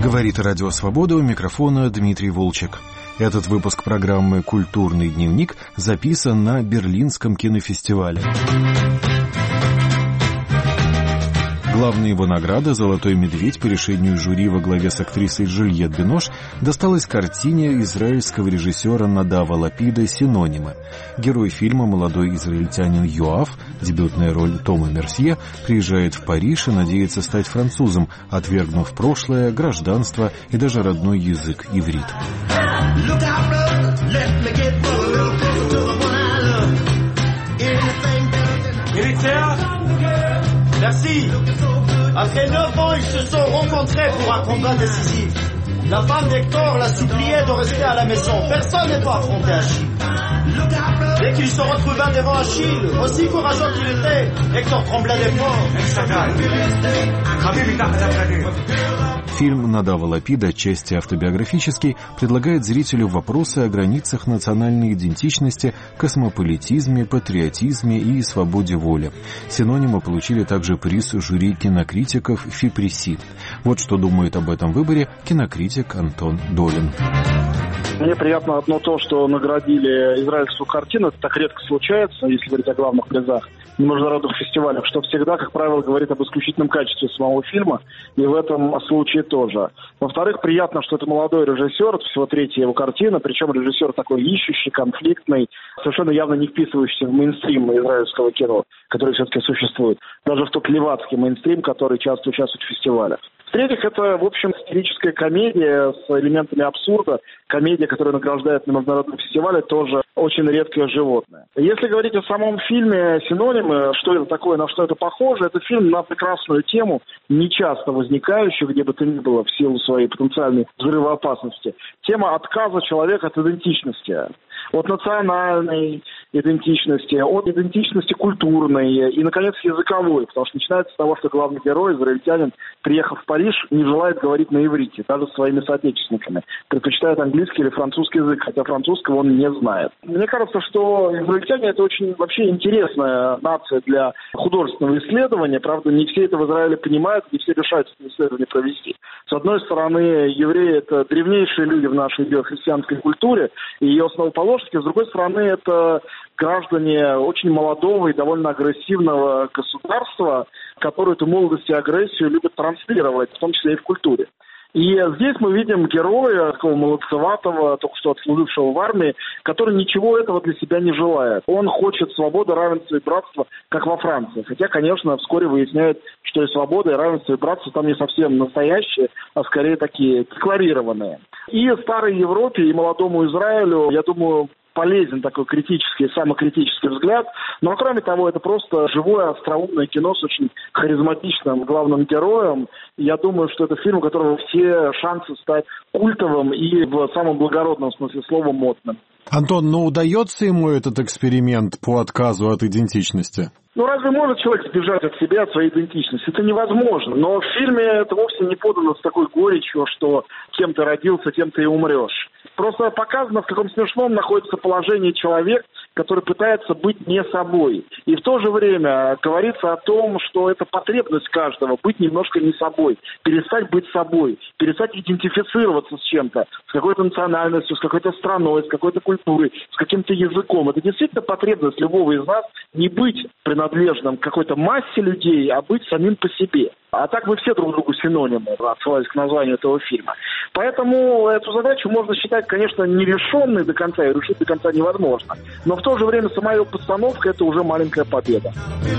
Говорит Радио Свобода, у микрофона Дмитрий Волчек. Этот выпуск программы «Культурный дневник» записан на Берлинском кинофестивале. Главная его награда «Золотой медведь» по решению жюри во главе с актрисой Жюльет Бинош досталась картине израильского режиссера Надава Лапида «Синонимы». Герой фильма, молодой израильтянин Йоав, дебютная роль Тома Мерсье, приезжает в Париж и надеется стать французом, отвергнув прошлое, гражданство и даже родной язык иврит. Merci. Après 9 ans, ils se sont rencontrés pour un combat décisif. La femme d'Hector l'a supplié de rester à la maison. Personne n'est pas affronté Achille. Dès qu'il se retrouva devant Achille, aussi courageux qu'il était, Hector tremblait d'effort. Фильм Надава Лапида, отчасти автобиографический, предлагает зрителю вопросы о границах национальной идентичности, космополитизме, патриотизме и свободе воли. «Синонимы» получили также приз жюри кинокритиков «Фипреси». Вот что думает об этом выборе кинокритик Антон Долин. Мне приятно одно то, что наградили израильскую картину. Это так редко случается, если говорить о главных призах на международных фестивалях, что всегда, как правило, говорит об исключительном качестве самого фильма, и в этом случае тоже. Во-вторых, приятно, что это молодой режиссер, это всего третья его картина, причем режиссер такой ищущий, конфликтный, совершенно явно не вписывающийся в мейнстрим израильского кино, который все-таки существует, даже в тот левацкий мейнстрим, который часто участвует в фестивалях. В-третьих, это, в общем, сатирическая комедия с элементами абсурда. Комедия, которая награждает на международном фестивале, тоже очень редкое животное. Если говорить о самом фильме «Синонимы», что это такое, на что это похоже, это фильм на прекрасную тему, нечасто возникающую, где бы то ни было, в силу своей потенциальной взрывоопасности. Тема отказа человека от идентичности. От национальной идентичности, от идентичности культурной и, наконец, языковой. Потому что начинается с того, что главный герой, израильтянин, приехав в Париж, не желает говорить на иврите, даже с своими соотечественниками. Предпочитает английский или французский язык, хотя французского он не знает. Мне кажется, что израильтяне – это очень вообще интересная нация для художественного исследования. Правда, не все это в Израиле понимают, не все решаются это исследование провести. С одной стороны, евреи – это древнейшие люди в нашей иудео-христианской культуре и ее основоположники. С другой стороны, это граждане очень молодого и довольно агрессивного государства, которые эту молодость и агрессию любят транслировать, в том числе и в культуре. И здесь мы видим героя, такого молодцеватого, только что отслужившего в армии, который ничего этого для себя не желает. Он хочет свободы, равенства и братства, как во Франции. Хотя, конечно, вскоре выясняет, что и свобода, и равенство, и братство там не совсем настоящие, а скорее такие декларированные. И старой Европе, и молодому Израилю, я думаю, полезен такой критический, самокритический взгляд. Но, кроме того, это просто живое, остроумное кино с очень харизматичным главным героем. Я думаю, что это фильм, у которого все шансы стать культовым и в самом благородном смысле слова модным. Антон, но удается ему этот эксперимент по отказу от идентичности? Ну, разве может человек сбежать от себя, от своей идентичности? Это невозможно. Но в фильме это вовсе не подано с такой горечью, что кем ты родился, тем ты и умрешь. Просто показано, в каком смешном находится положении человек, который пытается быть не собой. И в то же время говорится о том, что это потребность каждого быть немножко не собой, перестать быть собой, перестать идентифицироваться с чем-то, с какой-то национальностью, с какой-то страной, с какой-то культурой, с каким-то языком. Это действительно потребность любого из нас не быть принадлежным к какой-то массе людей, а быть самим по себе. А так мы все друг другу синонимы, отсылаясь к названию этого фильма. Поэтому эту задачу можно считать, конечно, нерешенной до конца, и решить до конца невозможно. Но в то же время сама ее постановка – это уже маленькая победа.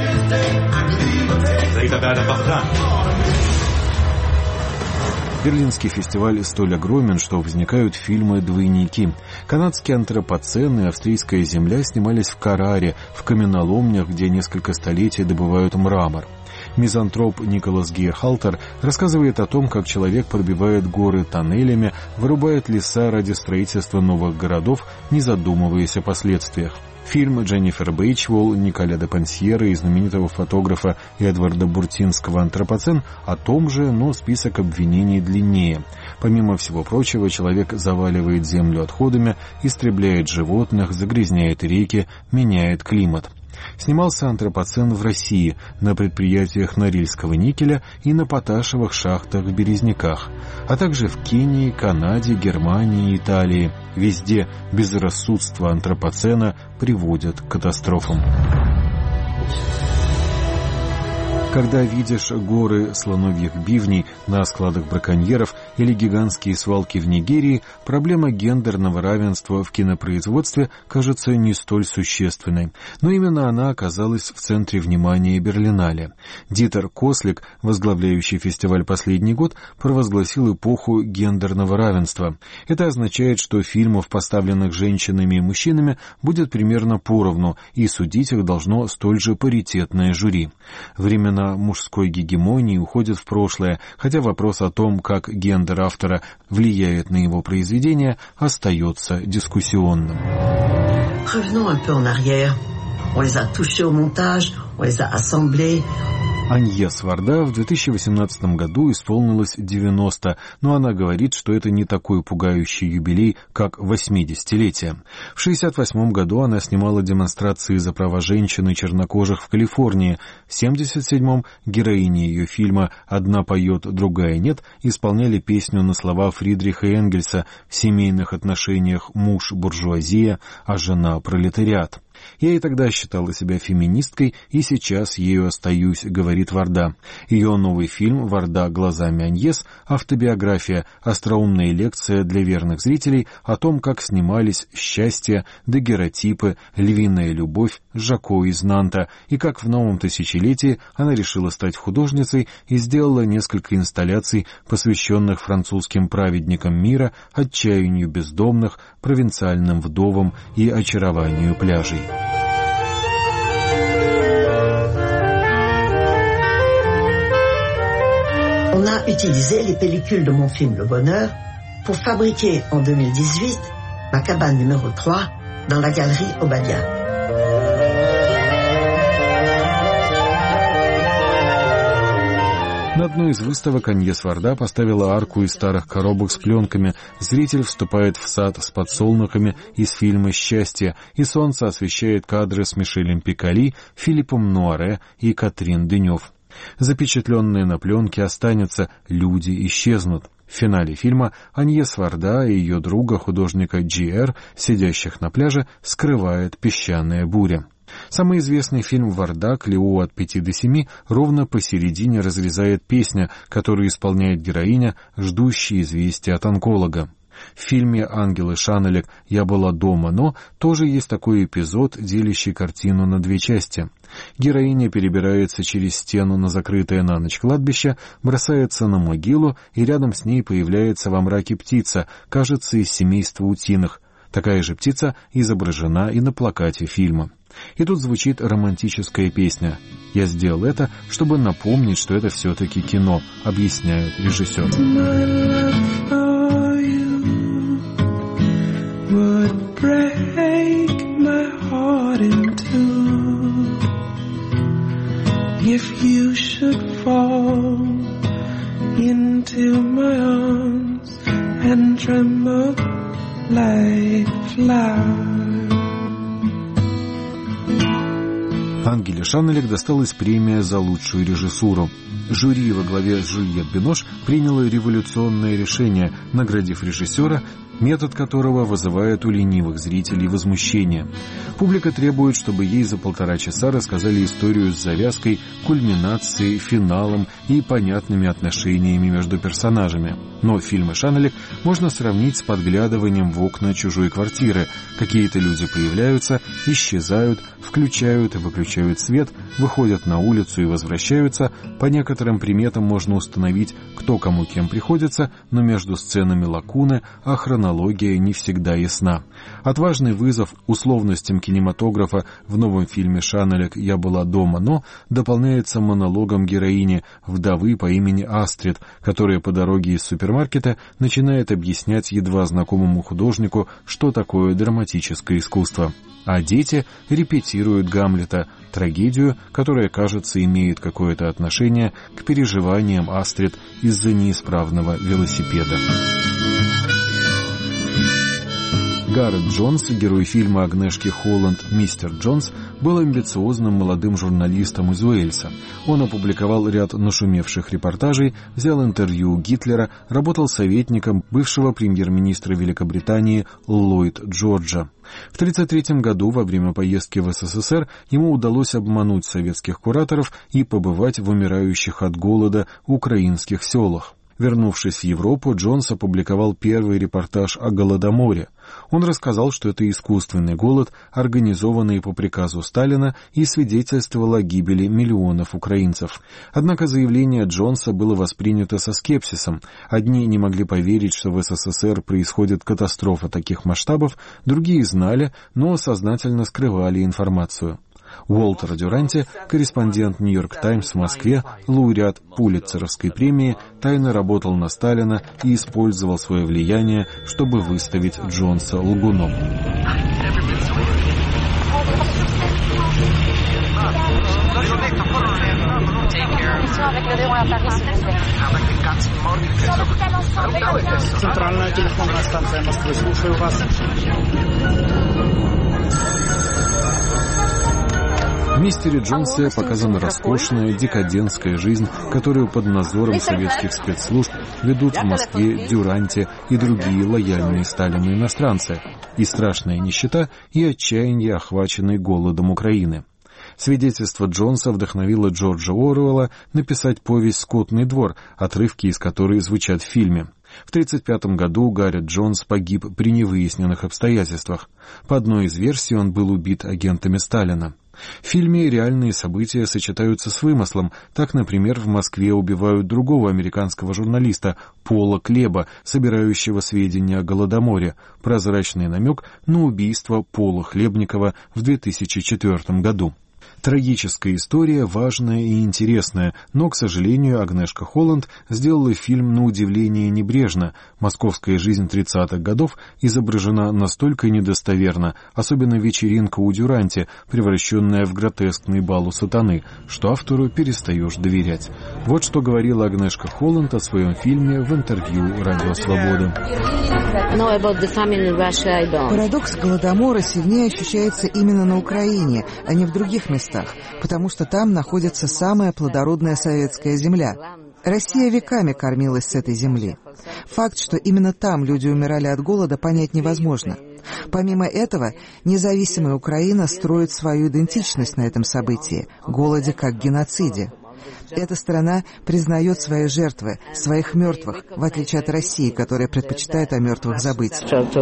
Берлинский фестиваль столь огромен, что возникают фильмы-двойники. Канадский антропоцен и австрийская земля снимались в Караре, в каменоломнях, где несколько столетий добывают мрамор. Мизантроп Николас Гейрхалтер рассказывает о том, как человек пробивает горы тоннелями, вырубает леса ради строительства новых городов, не задумываясь о последствиях. Фильм Дженнифер Бейчволл, Николя де Пансьера и знаменитого фотографа Эдварда Буртинского «Антропоцен» о том же, но список обвинений длиннее. Помимо всего прочего, человек заваливает землю отходами, истребляет животных, загрязняет реки, меняет климат. Снимался антропоцен в России, на предприятиях Норильского никеля и на поташевых шахтах в Березняках, а также в Кении, Канаде, Германии и Италии. Везде безрассудство антропоцена приводит к катастрофам. Когда видишь горы слоновьих бивней на складах браконьеров или гигантские свалки в Нигерии, проблема гендерного равенства в кинопроизводстве кажется не столь существенной. Но именно она оказалась в центре внимания Берлинале. Дитер Кослик, возглавляющий фестиваль последний год, провозгласил эпоху гендерного равенства. Это означает, что фильмов, поставленных женщинами и мужчинами, будет примерно поровну, и судить их должно столь же паритетное жюри. Времена мужской гегемонии уходят в прошлое, хотя вопрос о том, как гендер автора влияет на его произведение, остается дискуссионным. Revenons un peu en arrière. On les a touchés au montage, on les a assemblés. Аньес Варда в 2018 году исполнилось 90, но она говорит, что это не такой пугающий юбилей, как 80-летие. В 68 году она снимала демонстрации за права женщин и чернокожих в Калифорнии. В 77-м героини ее фильма «Одна поет, другая нет» исполняли песню на слова Фридриха Энгельса «В семейных отношениях муж буржуазия, а жена пролетариат». «Я и тогда считала себя феминисткой, и сейчас ею остаюсь», — говорит Варда. Ее новый фильм «Варда глазами Аньес» — автобиография, остроумная лекция для верных зрителей о том, как снимались «Счастье», «Дагеротипы», «Львиная любовь», «Жако из Нанта», и как в новом тысячелетии она решила стать художницей и сделала несколько инсталляций, посвященных французским праведникам мира, отчаянию бездомных, провинциальным вдовам и очарованию пляжей. On a utilisé les pellicules de mon film Le Bonheur pour fabriquer en 2018 ma cabane numéro 3 dans la galerie Obadia. На одной из выставок Аньес Варда поставила арку из старых коробок с пленками. Зритель вступает в сад с подсолнухами из фильма «Счастье», и солнце освещает кадры с Мишелем Пикали, Филиппом Нуаре и Катрин Денев. Запечатленные на пленке останется, люди исчезнут. В финале фильма Аньес Варда и ее друга, художника Джи-Эр, сидящих на пляже, скрывает песчаная буря. Самый известный фильм Варда «Клео от 5 до 7» ровно посередине разрезает песня, которую исполняет героиня, ждущая известия от онколога. В фильме «Ангелы Шанелек. Я была дома, но» тоже есть такой эпизод, делящий картину на две части. Героиня перебирается через стену на закрытое на ночь кладбище, бросается на могилу, и рядом с ней появляется во мраке птица, кажется, из семейства утиных. Такая же птица изображена и на плакате фильма. И тут звучит романтическая песня. «Я сделал это, чтобы напомнить, что это все-таки кино», объясняет режиссер. Ангеле Шанелек досталась премия за лучшую режиссуру. Жюри во главе с Жюльет Бинош приняло революционное решение, наградив режиссера, метод которого вызывает у ленивых зрителей возмущение. Публика требует, чтобы ей за 1,5 часа рассказали историю с завязкой, кульминацией, финалом и понятными отношениями между персонажами. Но фильмы Шанелек можно сравнить с подглядыванием в окна чужой квартиры. Какие-то люди появляются, исчезают, включают и выключают свет, выходят на улицу и возвращаются. По некоторым приметам можно установить, кто кому кем приходится, но между сценами лакуны, а хронология не всегда ясна. Отважный вызов условностям кинематографа в новом фильме Шанелек «Я была дома, но» дополняется монологом героини, вдовы по имени Астрид, которая по дороге из супермаркета начинает объяснять едва знакомому художнику, что такое драматическое искусство. А дети репетируют Гамлета, трагедию, которая, кажется, имеет какое-то отношение к переживаниям Астрид из-за неисправного велосипеда. Гаррет Джонс, герой фильма Агнешки Холланд «Мистер Джонс», был амбициозным молодым журналистом из Уэльса. Он опубликовал ряд нашумевших репортажей, взял интервью у Гитлера, работал советником бывшего премьер-министра Великобритании Ллойд Джорджа. В 1933 году, во время поездки в СССР, ему удалось обмануть советских кураторов и побывать в умирающих от голода украинских селах. Вернувшись в Европу, Джонс опубликовал первый репортаж о Голодоморе. Он рассказал, что это искусственный голод, организованный по приказу Сталина, и свидетельствовал о гибели миллионов украинцев. Однако заявление Джонса было воспринято со скепсисом. Одни не могли поверить, что в СССР происходит катастрофа таких масштабов, другие знали, но сознательно скрывали информацию. Уолтер Дюранти, корреспондент «Нью-Йорк Таймс» в Москве, лауреат Пулитцеровской премии, тайно работал на Сталина и использовал свое влияние, чтобы выставить Джонса лгуном. Центральная телефонная станция Москвы, слушаю вас. В «Мистере Джонсе» показана роскошная декадентская жизнь, которую под надзором советских спецслужб ведут в Москве Дюранти и другие лояльные Сталину иностранцы, и страшная нищета, и отчаяние, охваченной голодом Украины. Свидетельство Джонса вдохновило Джорджа Оруэлла написать повесть «Скотный двор», отрывки из которой звучат в фильме. В 1935 году Гаррет Джонс погиб при невыясненных обстоятельствах. По одной из версий он был убит агентами Сталина. В фильме реальные события сочетаются с вымыслом. Так, например, в Москве убивают другого американского журналиста Пола Клеба, собирающего сведения о Голодоморе. Прозрачный намек на убийство Пола Хлебникова в 2004 году. Трагическая история, важная и интересная, но, к сожалению, Агнешка Холланд сделала фильм на удивление небрежно. Московская жизнь 30-х годов изображена настолько недостоверно, особенно вечеринка у Дюранти, превращенная в гротескный бал у сатаны, что автору перестаешь доверять. Вот что говорила Агнешка Холланд о своем фильме в интервью «Радио Свобода». Парадокс Голодомора сильнее ощущается именно на Украине, а не в других местах, потому что там находится самая плодородная советская земля. Россия веками кормилась с этой земли. Факт, что именно там люди умирали от голода, понять невозможно. Помимо этого, независимая Украина строит свою идентичность на этом событии – голоде как геноциде. Эта страна признает свои жертвы, своих мертвых, в отличие от России, которая предпочитает о мертвых забыть.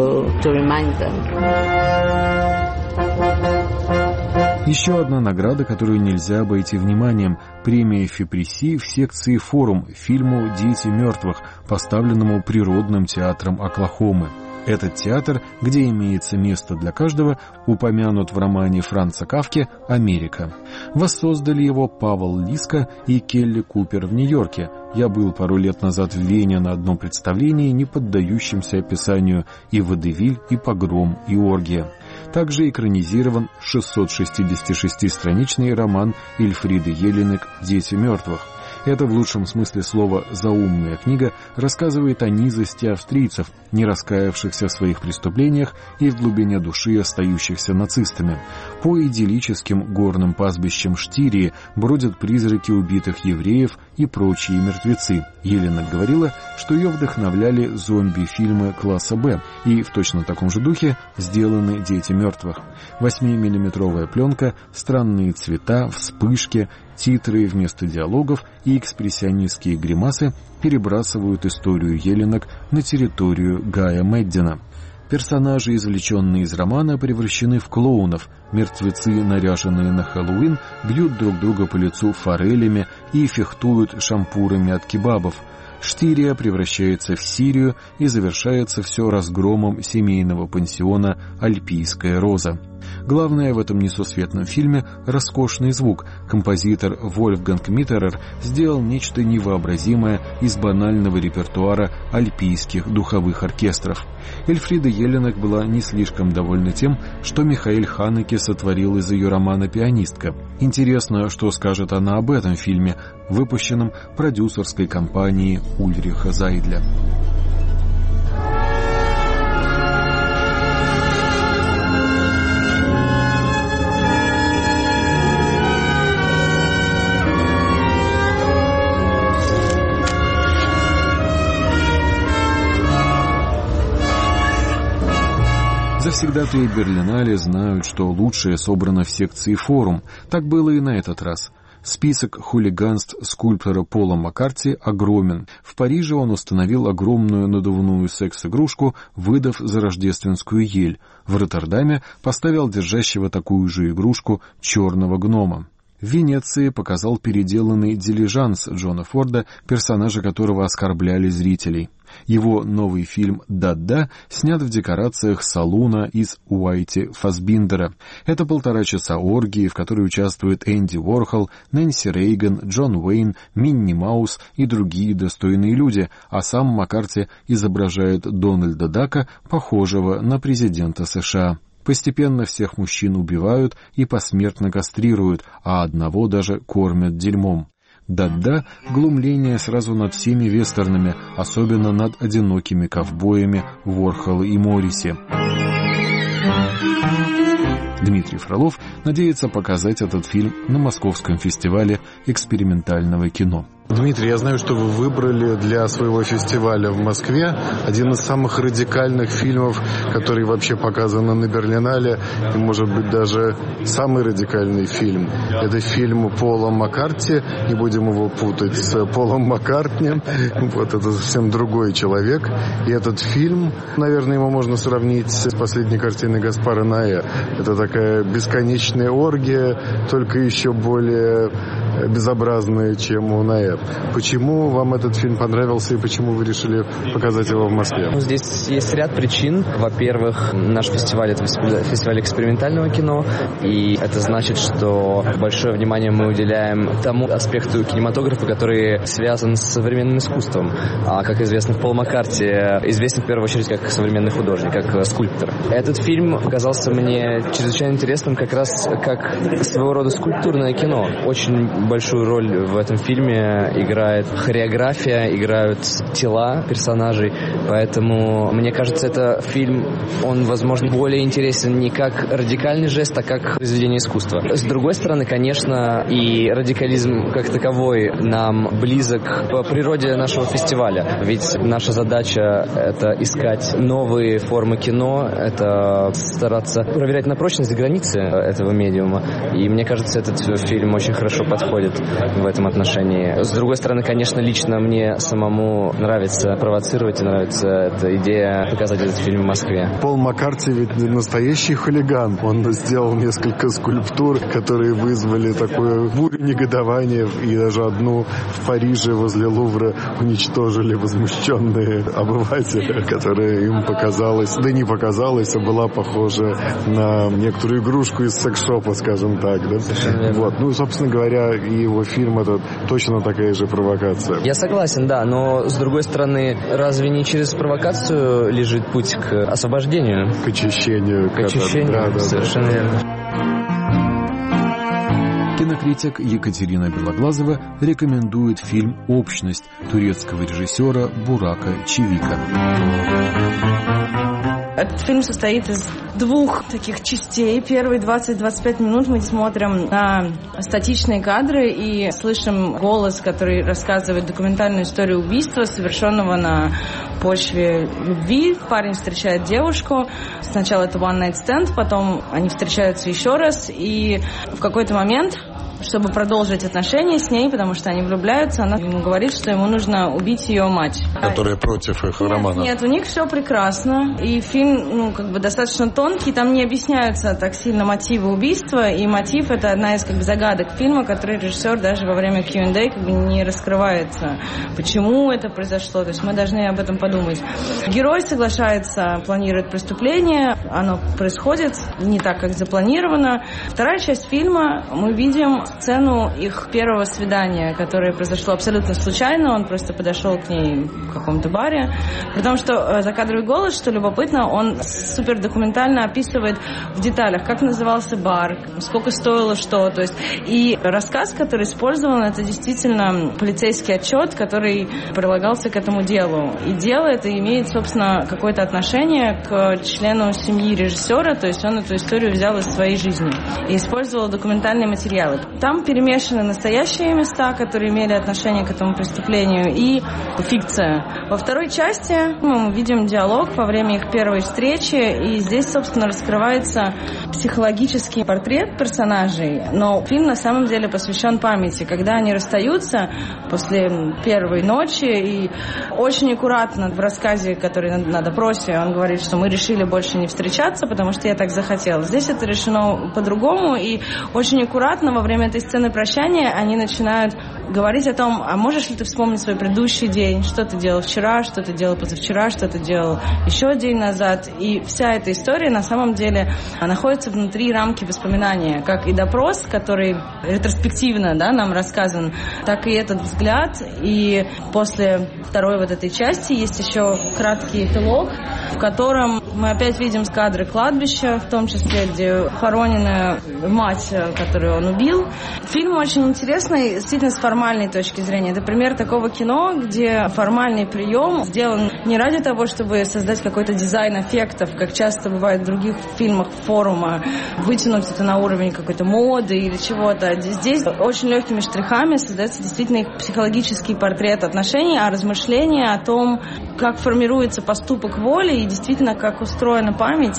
Еще одна награда, которую нельзя обойти вниманием – премия Фипреси в секции «Форум» фильму «Дети мертвых», поставленному Природным театром Оклахомы. Этот театр, где имеется место для каждого, упомянут в романе Франца Кафки «Америка». Воссоздали его Павел Лиска и Келли Купер в Нью-Йорке. Я был пару лет назад в Вене на одном представлении, не поддающемся описанию, и водевиль, и погром, и оргия. Также экранизирован 666-страничный роман Эльфриды Еллинек «Дети мертвых». Это в лучшем смысле слова заумная книга рассказывает о низости австрийцев, не раскаявшихся в своих преступлениях и в глубине души остающихся нацистами. По идиллическим горным пастбищам Штирии бродят призраки убитых евреев и прочие мертвецы. Елена говорила, что ее вдохновляли зомби-фильмы класса «Б», и в точно таком же духе сделаны «Дети мертвых». 8-миллиметровая пленка, странные цвета, вспышки, титры вместо диалогов и экспрессионистские гримасы перебрасывают историю Елленок на территорию Гая Мэддина. Персонажи, извлеченные из романа, превращены в клоунов. Мертвецы, наряженные на Хэллоуин, бьют друг друга по лицу форелями и фехтуют шампурами от кебабов. Штирия превращается в Сирию, и завершается все разгромом семейного пансиона «Альпийская роза». Главное в этом несусветном фильме – роскошный звук. Композитор Вольфганг Миттерер сделал нечто невообразимое из банального репертуара альпийских духовых оркестров. Эльфрида Елленек была не слишком довольна тем, что Михаэль Ханеке сотворил из ее романа «Пианистка». Интересно, что скажет она об этом фильме, выпущенном продюсерской компанией Ульриха Зайдля. Завсегдатаи Берлинале знают, что лучшее собрано в секции «Форум». Так было и на этот раз. Список хулиганств скульптора Пола Маккарти огромен. В Париже он установил огромную надувную секс-игрушку, выдав за рождественскую ель. В Роттердаме поставил держащего такую же игрушку черного гнома. В Венеции показал переделанный дилижанс Джона Форда, персонажа которого оскорбляли зрителей. Его новый фильм «Да-да» снят в декорациях салуна из Уайти Фассбиндера. Это 1,5 часа оргии, в которой участвуют Энди Уорхол, Нэнси Рейган, Джон Уэйн, Минни Маус и другие достойные люди, а сам Маккарти изображает Дональда Дака, похожего на президента США. Постепенно всех мужчин убивают и посмертно кастрируют, а одного даже кормят дерьмом. Да-да, глумление сразу над всеми вестернами, особенно над одинокими ковбоями Уорхола и Морриси. Дмитрий Фролов надеется показать этот фильм на Московском фестивале экспериментального кино. Дмитрий, я знаю, что вы выбрали для своего фестиваля в Москве один из самых радикальных фильмов, который вообще показан на Берлинале, и, может быть, даже самый радикальный фильм. Это фильм Пола Маккарти, не будем его путать с Полом Маккартни, вот это совсем другой человек. И этот фильм, наверное, его можно сравнить с последней картиной Гаспара Ноэ. Это такая бесконечная оргия, только еще более безобразная, чем у Ноэ. Почему вам этот фильм понравился и почему вы решили показать его в Москве? Здесь есть ряд причин. Во-первых, наш фестиваль — это фестиваль экспериментального кино, и это значит, что большое внимание мы уделяем тому аспекту кинематографа, который связан с современным искусством. А, как известно, Пол Маккарти известен в первую очередь как современный художник, как скульптор. Этот фильм оказался мне чрезвычайно интересным как раз как своего рода скульптурное кино. Очень большую роль в этом фильме играет хореография, играют тела персонажей, поэтому, мне кажется, это фильм, он, возможно, более интересен не как радикальный жест, а как произведение искусства. С другой стороны, конечно, и радикализм как таковой нам близок по природе нашего фестиваля, ведь наша задача — это искать новые формы кино, это стараться проверять на прочность границы этого медиума, и мне кажется, этот фильм очень хорошо подходит в этом отношении. С другой стороны, конечно, лично мне самому нравится провоцировать, и нравится эта идея показать этот фильм в Москве. Пол Маккарти ведь настоящий хулиган. Он сделал несколько скульптур, которые вызвали такое бурю негодования, и даже одну в Париже возле Лувра уничтожили возмущенные обыватели, которая им показалась, да не показалась, а была похожа на некоторую игрушку из секс-шопа, скажем так. Да? Вот. Ну, собственно говоря, и его фильм — это точно такая же провокация. Я согласен, да, но с другой стороны, разве не через провокацию лежит путь к освобождению? К очищению. К очищению, да, совершенно верно. Кинокритик Екатерина Белоглазова рекомендует фильм «Общность» турецкого режиссера Бурака Чевика. Этот фильм состоит из двух таких частей. Первые 20-25 минут мы смотрим на статичные кадры и слышим голос, который рассказывает документальную историю убийства, совершенного на почве любви. Парень встречает девушку. Сначала это one night stand, потом они встречаются еще раз. И в какой-то момент, чтобы продолжить отношения с ней, потому что они влюбляются, она ему говорит, что ему нужно убить ее мать. Которая против их романа. Нет, у них все прекрасно. И фильм, достаточно тонкий, там не объясняются так сильно мотивы убийства, и мотив — это одна из загадок фильма, который режиссер даже во время Q&A не раскрывается, почему это произошло. То есть мы должны об этом подумать. Герой соглашается, планирует преступление, оно происходит не так, как запланировано. Вторая часть фильма, мы видим сцену их первого свидания, которое произошло абсолютно случайно. Он просто подошел к ней в каком-то баре. При том, что закадровый голос, что любопытно, он супер документально описывает в деталях, как назывался бар, сколько стоило что. То есть, и рассказ, который использован, это действительно полицейский отчет, который прилагался к этому делу. И дело это имеет, собственно, какое-то отношение к члену семьи режиссера, то есть он эту историю взял из своей жизни и использовал документальные материалы. там перемешаны настоящие места, которые имели отношение к этому преступлению, и фикция. Во второй части мы видим диалог во время их первой встречи, и здесь, собственно, раскрывается психологический портрет персонажей, но фильм на самом деле посвящен памяти, когда они расстаются после первой ночи, и очень аккуратно в рассказе, который на допросе, он говорит, что мы решили больше не встречаться, потому что я так захотела. Здесь это решено по-другому, и очень аккуратно во время этой сцены прощания они начинают говорить о том, а можешь ли ты вспомнить свой предыдущий день, что ты делал вчера, что ты делал позавчера, что ты делал еще день назад. И вся эта история на самом деле находится внутри рамки воспоминания, как и допрос, который ретроспективно, да, нам рассказан, так и этот взгляд. И после второй вот этой части есть еще краткий эпилог, в котором мы опять видим кадры кладбища, в том числе, где хоронена мать, которую он убил. Фильм очень интересный, действительно, с формальной точки зрения. Это пример такого кино, где формальный прием сделан не ради того, чтобы создать какой-то дизайн эффектов, как часто бывает в других фильмах форума, вытянуть это на уровень какой-то моды или чего-то. Здесь очень легкими штрихами создается действительно их психологический портрет отношений, а размышления о том, как формируется поступок воли и действительно, как устроена память.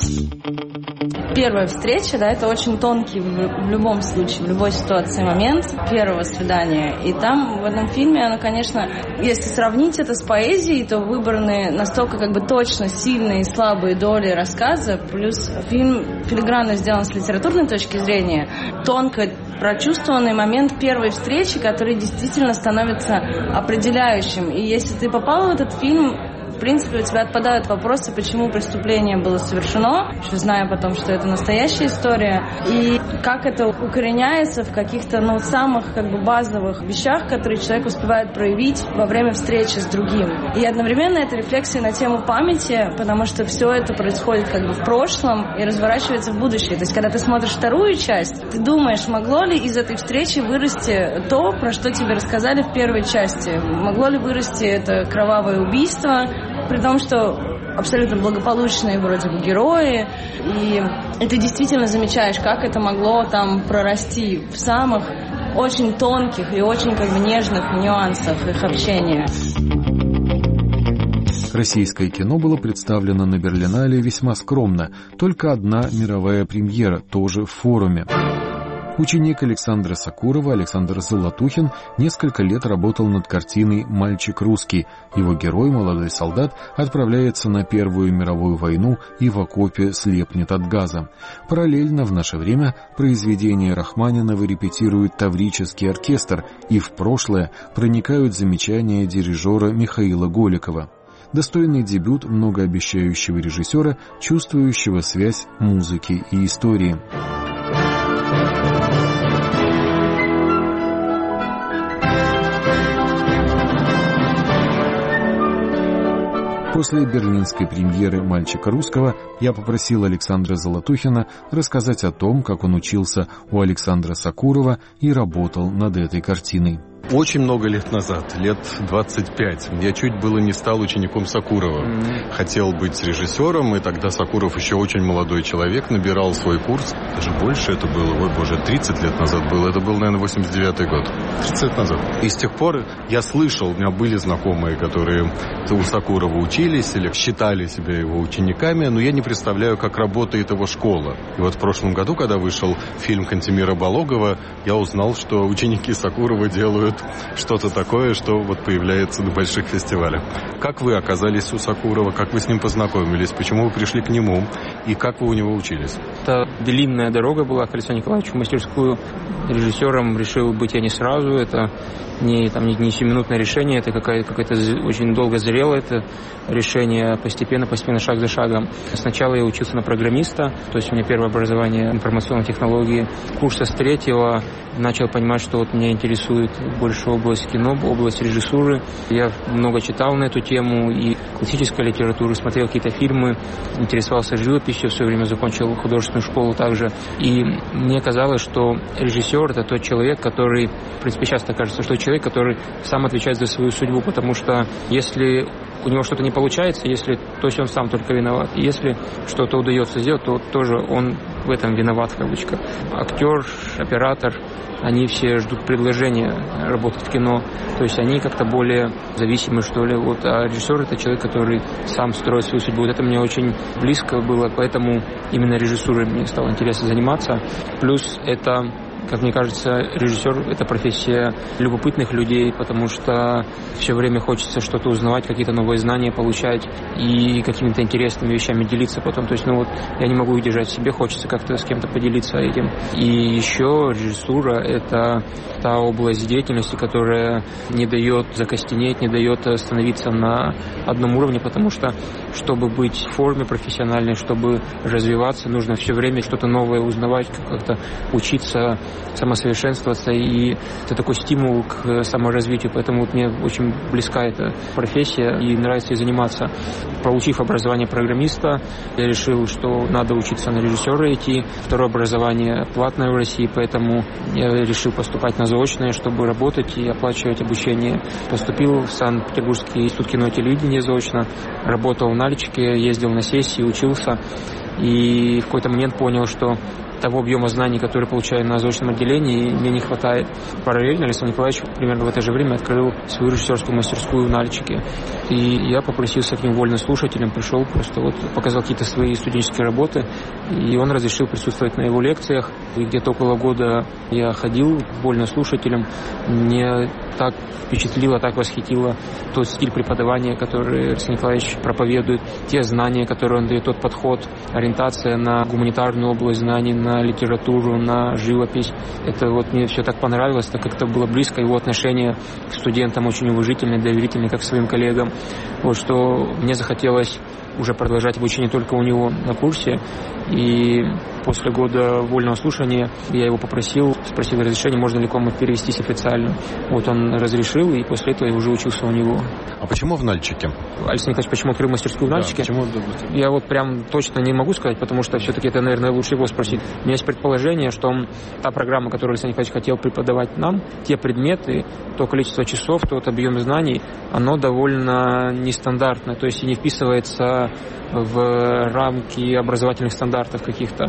Первая встреча, да, это очень тонкий в любом случае, в любой ситуации момент первого свидания. И там в этом фильме, оно, конечно, если сравнить это с поэзией, то выбраны настолько как бы точно сильные и слабые доли рассказа, плюс фильм филигранно сделан с литературной точки зрения, тонко прочувствованный момент первой встречи, который действительно становится определяющим. И если ты попал в этот фильм, в принципе, у тебя отпадают вопросы, почему преступление было совершено, зная потом, что это настоящая история, и как это укореняется в каких-то, самых как бы базовых вещах, которые человек успевает проявить во время встречи с другим. И одновременно это рефлексия на тему памяти, потому что все это происходит как бы в прошлом и разворачивается в будущее. То есть, когда ты смотришь вторую часть, ты думаешь, могло ли из этой встречи вырасти то, про что тебе рассказали в первой части? Могло ли вырасти это кровавое убийство, при том, что абсолютно благополучные вроде бы герои, и ты действительно замечаешь, как это могло там прорасти в самых очень тонких и очень как бы нежных нюансах их общения. Российское кино было представлено на Берлинале весьма скромно, только одна мировая премьера, тоже в форуме. Ученик Александра Сокурова, Александр Золотухин, несколько лет работал над картиной «Мальчик русский». Его герой, молодой солдат, отправляется на Первую мировую войну и в окопе слепнет от газа. Параллельно в наше время произведение Рахманинова репетирует Таврический оркестр, и в прошлое проникают замечания дирижера Михаила Голикова. Достойный дебют многообещающего режиссера, чувствующего связь музыки и истории. После берлинской премьеры «Мальчика русского» я попросил Александра Золотухина рассказать о том, как он учился у Александра Сокурова и работал над этой картиной. Очень много лет назад, лет 25, я чуть было не стал учеником Сокурова. Хотел быть режиссером, и тогда Сокуров еще очень молодой человек, набирал свой курс. Даже больше это было, 30 лет назад было. Это был, наверное, 89-й год. 30 лет назад. И с тех пор я слышал, у меня были знакомые, которые у Сокурова учились или считали себя его учениками, но я не представляю, как работает его школа. И вот в прошлом году, когда вышел фильм Кантемира Балогова, я узнал, что ученики Сокурова делают что-то такое, что вот появляется на больших фестивалях. Как вы оказались у Сокурова, как вы с ним познакомились, почему вы пришли к нему и как вы у него учились? Это длинная дорога была к Александру Николаевичу в мастерскую. Режиссером решил быть я не сразу, это не 7-минутное решение, это какое-то очень долго зрело это решение, постепенно, шаг за шагом. Сначала я учился на программиста, то есть у меня первое образование информационной технологии. Курса с 3-го начал понимать, что вот меня интересует больше область кино, область режиссуры. Я много читал на эту тему и классической литературы, смотрел какие-то фильмы, интересовался живописью, в свое время закончил художественную школу также. И мне казалось, что режиссер — это тот человек, который, в принципе, часто кажется, что человек, который сам отвечает за свою судьбу, потому что если у него что-то не получается, то есть он сам только виноват. И если что-то удается сделать, то тоже он в этом виноват, в кавычках. Актер, оператор, они все ждут предложения работать в кино. То есть они как-то более зависимы, что ли. Вот, а режиссер — это человек, который сам строит свою судьбу. Вот это мне очень близко было, поэтому именно режиссурой мне стало интересно заниматься. Плюс это, как мне кажется, режиссер — это профессия любопытных людей, потому что все время хочется что-то узнавать, какие-то новые знания получать и какими-то интересными вещами делиться потом. То есть, я не могу удержать в себе, хочется как-то с кем-то поделиться этим. И еще режиссура — это та область деятельности, которая не дает закостенеть, не дает остановиться на одном уровне, потому что, чтобы быть в форме профессиональной, чтобы развиваться, нужно все время что-то новое узнавать, как-то учиться, самосовершенствоваться, и это такой стимул к саморазвитию, поэтому мне очень близка эта профессия и нравится ей заниматься. Получив образование программиста, я решил, что надо учиться на режиссера идти. Второе образование платное в России, поэтому я решил поступать на заочное, чтобы работать и оплачивать обучение. Поступил в Санкт-Петербургский институт кино и телевидения заочно, работал в Нальчике, ездил на сессии, учился, и в какой-то момент понял, что того объема знаний, который получаю на заочном отделении, мне не хватает. Параллельно Александр Николаевич примерно в это же время открыл свою режиссерскую мастерскую в Нальчике. И я попросился к ним вольнослушателем, пришел, просто показал какие-то свои студенческие работы, и он разрешил присутствовать на его лекциях. И где-то около года я ходил вольнослушателем. Мне так впечатлило, так восхитило тот стиль преподавания, который Александр Николаевич проповедует, те знания, которые он дает, тот подход, ориентация на гуманитарную область знаний, на литературу, на живопись. Это мне все так понравилось, так как это было близко, его отношение к студентам очень уважительное, доверительное, как к своим коллегам. Что мне захотелось уже продолжать обучение только у него на курсе. И после года вольного слушания я его спросил разрешения, можно ли к вам перевестись официально. Он разрешил, и после этого я уже учился у него. А почему в Нальчике? Александр Николаевич, почему открыл мастерскую в Нальчике? Почему? Я прям точно не могу сказать, потому что все-таки это, наверное, лучше его спросить. У меня есть предположение, что та программа, которую Александр Николаевич хотел преподавать нам, те предметы, то количество часов, тот объем знаний, оно довольно нестандартное, то есть и не вписывается в рамки образовательных стандартов каких-то.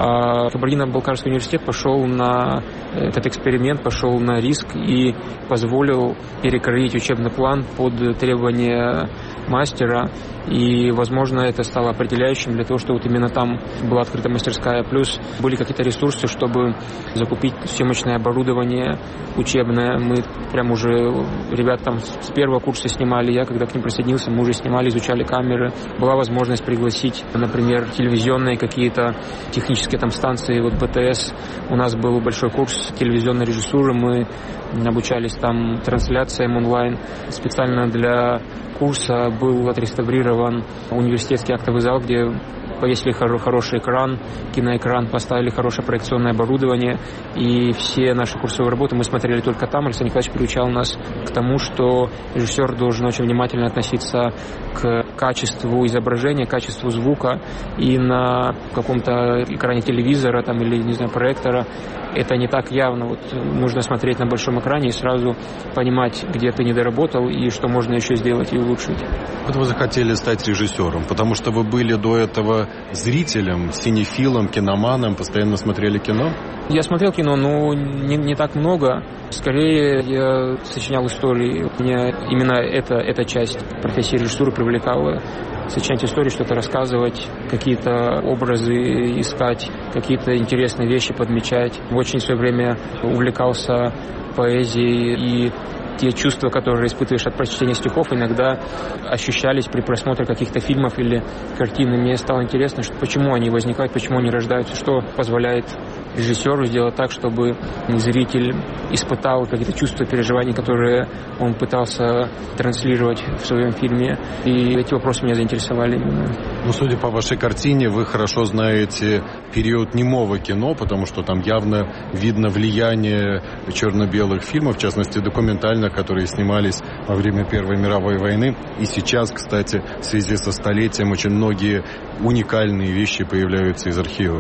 А Кабардино-Балкарский университет пошел на этот эксперимент, пошел на риск и позволил перекроить учебный план под требования мастера, и, возможно, это стало определяющим для того, что именно там была открыта мастерская. Плюс были какие-то ресурсы, чтобы закупить съемочное оборудование учебное. Мы прям уже ребят там с первого курса снимали, я когда к ним присоединился, мы уже снимали, изучали камеры. Была возможность пригласить, например, телевизионные какие-то технические там станции, БТС. У нас был большой курс телевизионной режиссуры, мы обучались там трансляциям онлайн. Специально для курса был отреставрирован университетский актовый зал, где повесили хороший экран, киноэкран, поставили хорошее проекционное оборудование, и все наши курсовые работы мы смотрели только там. Александр Николаевич приучал нас к тому, что режиссер должен очень внимательно относиться к качеству изображения, качеству звука, и на каком-то экране телевизора или, не знаю, проектора это не так явно. Нужно смотреть на большом экране и сразу понимать, где ты недоработал и что можно еще сделать и улучшить. Вы захотели стать режиссером, потому что вы были до этого зрителем, синефилом, киноманом, постоянно смотрели кино? Я смотрел кино, но не так много. Скорее, я сочинял истории. Меня именно эта часть профессии режиссуры привлекала. Сочинять истории, что-то рассказывать, какие-то образы искать, какие-то интересные вещи подмечать. Очень в свое время увлекался поэзией, и те чувства, которые испытываешь от прочтения стихов, иногда ощущались при просмотре каких-то фильмов или картин. И мне стало интересно, почему они возникают, почему они рождаются, что позволяет режиссеру сделать так, чтобы зритель испытал какие-то чувства, переживания, которые он пытался транслировать в своем фильме. И эти вопросы меня заинтересовали именно. Судя по вашей картине, вы хорошо знаете период немого кино, потому что там явно видно влияние черно-белых фильмов, в частности документальных, которые снимались во время Первой мировой войны. И сейчас, кстати, в связи со столетием очень многие уникальные вещи появляются из архивов.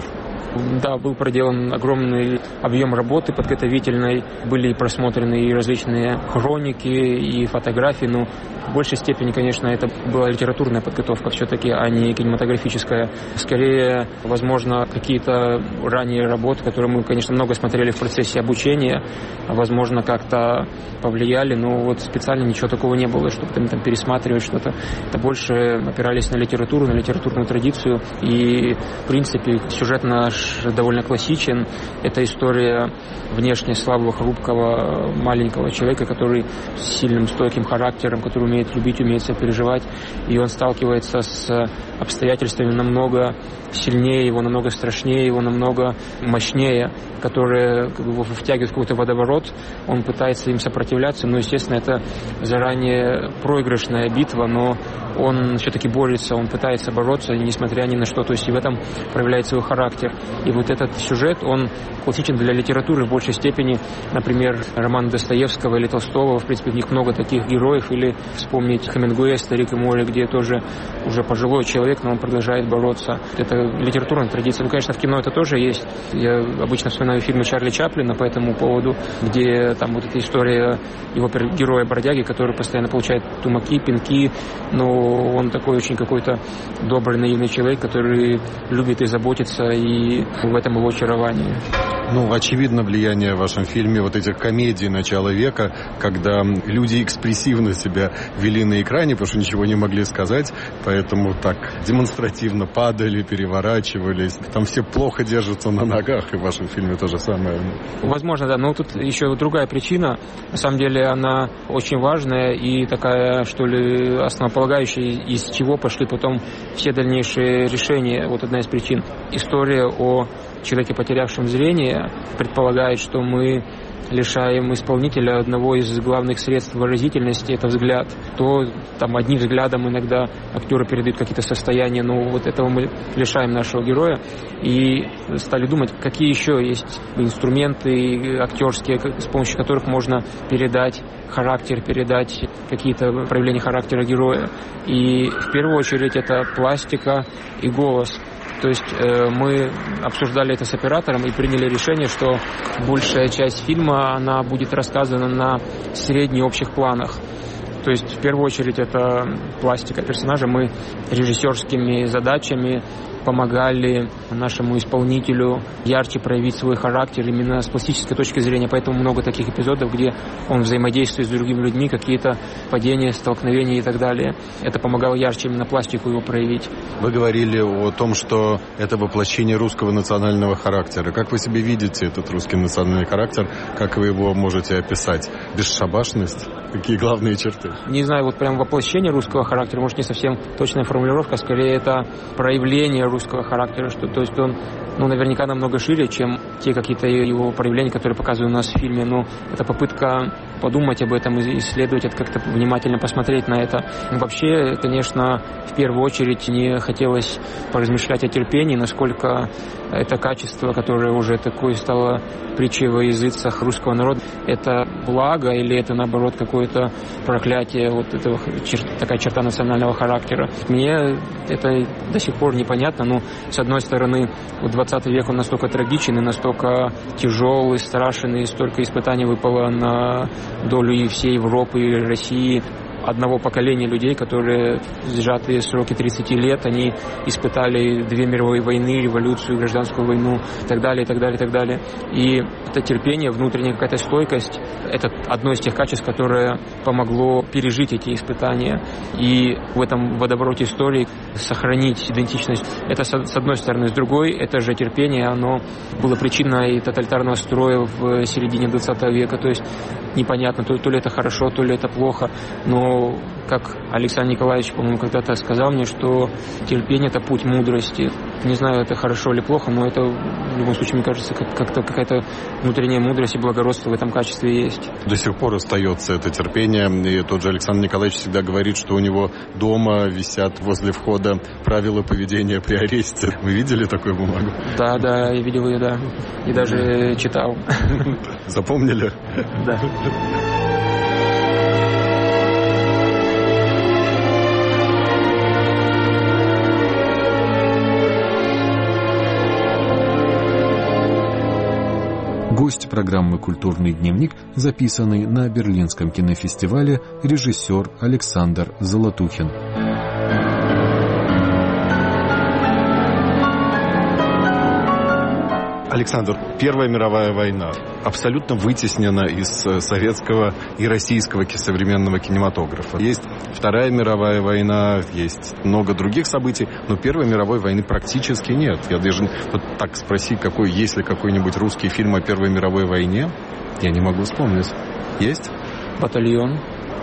Да, был проделан огромный объем работы подготовительной, были просмотрены и различные хроники, и фотографии, но в большей степени, конечно, это была литературная подготовка все-таки, а не кинематографическая. Скорее, возможно, какие-то ранние работы, которые мы, конечно, много смотрели в процессе обучения, возможно, как-то повлияли, но вот специально ничего такого не было, чтобы там пересматривать что-то. Это больше опирались на литературу, на литературную традицию. И, в принципе, сюжет наш довольно классичен. Это история внешне слабого, хрупкого, маленького человека, который с сильным, стойким характером, который умеет любить, умеет сопереживать. И он сталкивается с обстоятельствами намного сильнее его, намного страшнее его, намного мощнее, которые как бы его втягивают в какой-то водоворот. Он пытается им сопротивляться, но, естественно, это заранее проигрышная битва, но он все-таки борется, он пытается бороться, несмотря ни на что. То есть и в этом проявляет свой характер. И вот этот сюжет, он классичен для литературы в большей степени. Например, роман Достоевского или Толстого, в принципе, в них много таких героев. Или вспомнить Хемингуэя «Старик и море», где тоже уже пожилой человек, но он продолжает бороться. Это литературная традиция. Ну, конечно, в кино это тоже есть. Я обычно вспоминаю фильмы Чарли Чаплина по этому поводу, где там вот эта история его героя-бродяги, который постоянно получает тумаки, пинки, но он такой очень какой-то добрый, наивный человек, который любит и заботится, и в этом его очарование. Ну, очевидно, влияние в вашем фильме вот этих комедий начала века, когда люди экспрессивно себя вели на экране, потому что ничего не могли сказать, поэтому так демонстративно падали, переворачивались. Там все плохо держатся на ногах, и в вашем фильме то же самое. Возможно, да, но тут еще другая причина. На самом деле она очень важная и такая, что ли, основополагающая, из чего пошли потом все дальнейшие решения. Вот одна из причин. История о человеке, потерявшем зрение, предполагает, что мы лишаем исполнителя одного из главных средств выразительности, это взгляд. То там одним взглядом иногда актеры передают какие-то состояния, но вот этого мы лишаем нашего героя. И стали думать, какие еще есть инструменты актерские, с помощью которых можно передать характер, передать какие-то проявления характера героя. И в первую очередь это пластика и голос. То есть мы обсуждали это с оператором и приняли решение, что большая часть фильма, она будет рассказана на среднеобщих планах. То есть в первую очередь это пластика персонажа. Мы режиссерскими задачами помогали нашему исполнителю ярче проявить свой характер именно с пластической точки зрения. Поэтому много таких эпизодов, где он взаимодействует с другими людьми, какие-то падения, столкновения и так далее. Это помогало ярче именно пластику его проявить. Вы говорили о том, что это воплощение русского национального характера. Как вы себе видите этот русский национальный характер? Как вы его можете описать? Бесшабашность? Какие главные черты? Не знаю, вот прям воплощение русского характера, может, не совсем точная формулировка, скорее это проявление русского характера, что, то есть он, наверняка намного шире, чем те какие-то его проявления, которые показывают у нас в фильме, но это попытка подумать об этом, исследовать это, как-то внимательно посмотреть на это. Вообще, конечно, в первую очередь не хотелось поразмышлять о терпении, насколько это качество, которое уже такое стало притчей во языцах русского народа, это благо или это, наоборот, какое-то проклятие, вот этого, такая черта национального характера. Мне это до сих пор непонятно, но, с одной стороны, 20 век он настолько трагичен и настолько тяжелый, страшен, и столько испытаний выпало на долю и всей Европы, и России. Одного поколения людей, которые в сжатые сроки 30 лет, они испытали 2 мировые войны, революцию, гражданскую войну и так далее, и так далее, и так далее. И это терпение, внутренняя какая-то стойкость, это одно из тех качеств, которое помогло пережить эти испытания и в этом водовороте истории сохранить идентичность. Это с одной стороны. С другой, это же терпение, оно было причиной тоталитарного строя в середине 20 века. То есть непонятно, то ли это хорошо, то ли это плохо, но как Александр Николаевич, по-моему, когда-то сказал мне, что терпение – это путь мудрости. Не знаю, это хорошо или плохо, но это, в любом случае, мне кажется, как-то какая-то внутренняя мудрость и благородство в этом качестве есть. До сих пор остается это терпение, и тот же Александр Николаевич всегда говорит, что у него дома висят возле входа правила поведения при аресте. Вы видели такую бумагу? Да, я видел ее, да. И даже читал. Запомнили? Да. программы «Культурный дневник», записанный на Берлинском кинофестивале, режиссер Александр Золотухин. Александр, Первая мировая война абсолютно вытеснена из советского и российского современного кинематографа. Есть Вторая мировая война, есть много других событий, но Первой мировой войны практически нет. Я даже вот так спросить, есть ли какой-нибудь русский фильм о Первой мировой войне, я не могу вспомнить. Есть? «Батальон».